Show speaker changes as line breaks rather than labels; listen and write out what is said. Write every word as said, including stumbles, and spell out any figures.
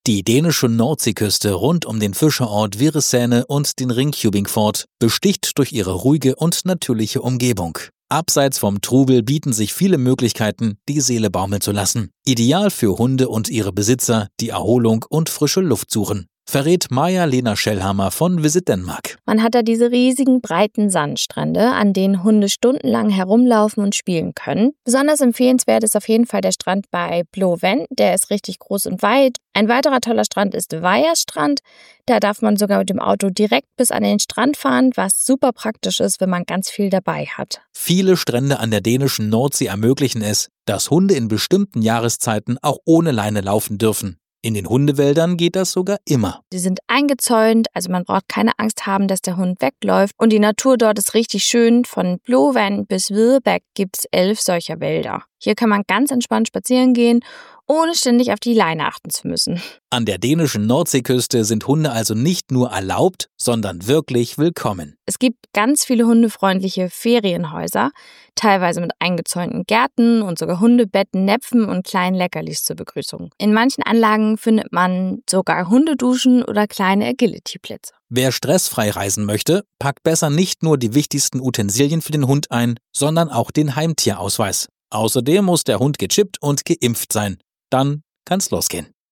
Die dänische Nordseeküste rund um den Fischerort Virresene und den Ringkøbing-Fort besticht durch ihre ruhige und natürliche Umgebung. Abseits vom Trubel bieten sich viele Möglichkeiten, die Seele baumeln zu lassen. Ideal für Hunde und ihre Besitzer, die Erholung und frische Luft suchen. Verrät Maja-Lena Schellhammer von Visit Denmark.
Man hat da diese riesigen, breiten Sandstrände, an denen Hunde stundenlang herumlaufen und spielen können. Besonders empfehlenswert ist auf jeden Fall der Strand bei Blå Vand. Der ist richtig groß und weit. Ein weiterer toller Strand ist Vejers Strand. Da darf man sogar mit dem Auto direkt bis an den Strand fahren, was super praktisch ist, wenn man ganz viel dabei hat.
Viele Strände an der dänischen Nordsee ermöglichen es, dass Hunde in bestimmten Jahreszeiten auch ohne Leine laufen dürfen. In den Hundewäldern geht das sogar immer.
Die sind eingezäunt, also man braucht keine Angst haben, dass der Hund wegläuft. Und die Natur dort ist richtig schön. Von Blå Vand bis Videbæk gibt es elf solcher Wälder. Hier kann man ganz entspannt spazieren gehen, ohne ständig auf die Leine achten zu müssen.
An der dänischen Nordseeküste sind Hunde also nicht nur erlaubt, sondern wirklich willkommen.
Es gibt ganz viele hundefreundliche Ferienhäuser, teilweise mit eingezäunten Gärten und sogar Hundebetten, Näpfen und kleinen Leckerlis zur Begrüßung. In manchen Anlagen findet man sogar Hundeduschen oder kleine Agility-Plätze.
Wer stressfrei reisen möchte, packt besser nicht nur die wichtigsten Utensilien für den Hund ein, sondern auch den Heimtierausweis. Außerdem muss der Hund gechippt und geimpft sein. Dann kann's losgehen.